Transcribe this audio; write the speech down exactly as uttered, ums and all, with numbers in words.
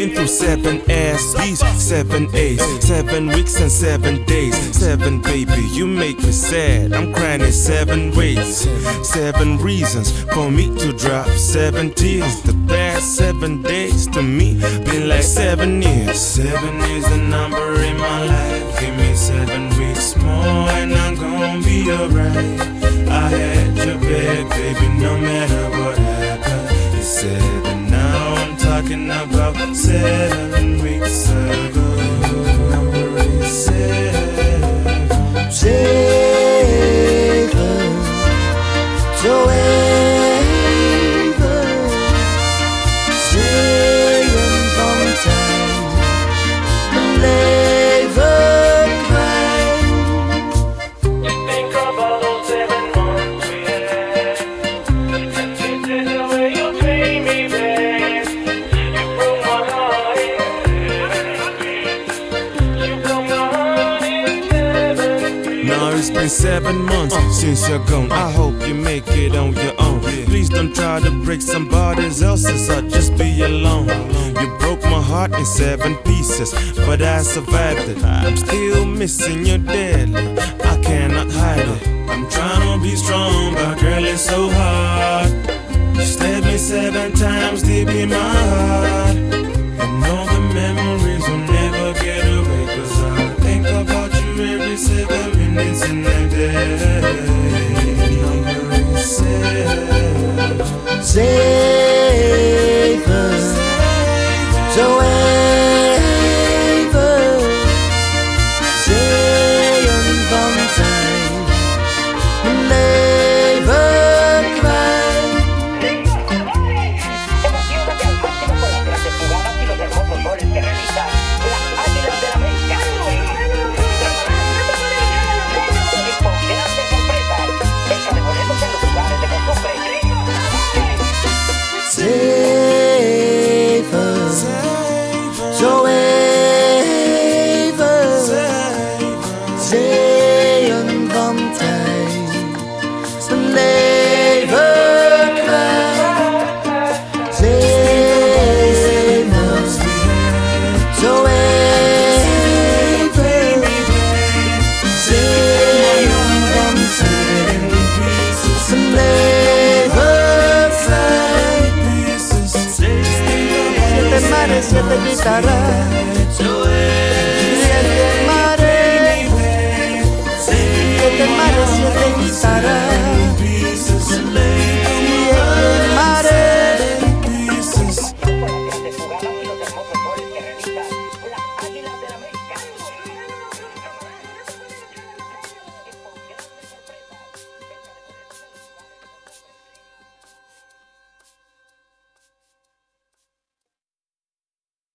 been through seven ass beats, seven A's, seven weeks and seven days. Seven, baby, you make me sad. I'm crying in seven ways. Seven reasons for me to drop seven tears. The past seven days to me been like seven years. Seven is the number in my life. Give me seven weeks more and I'm gonna be alright. I had your back, baby, no matter what happened. It's seven now, I'm talking about seven weeks ago. Number is seven. Seven, so ever, seven from time, never cry. You think of all those seven months we had, and this is the way you treat me, babe. You broke my heart in seven. You broke my heart in seven. Now it's been seven months since you're gone. I hope you make it on your own. Please don't try to break somebody else's heart, just be alone. You broke my heart in seven pieces, but I survived it. I'm still missing you deadly, I cannot hide it. I'm trying to be strong, but girl, it's so hard. You stabbed me seven times deep in my heart, and all the memories will never get away, cause I think about you every seven minutes in the day. Number is seven. Seven, so ever, seven from time, never cry. Emociónate al máximo con las grandes jugadas y los hermosos goles que realiza las Águilas del América. Emocionantes sorpresas, venta de boletos en los lugares de costumbre. Seven, so ever, seven from time, never cry. Seven, so ever, seven from time, never cry. Siete mares, siete guitarras.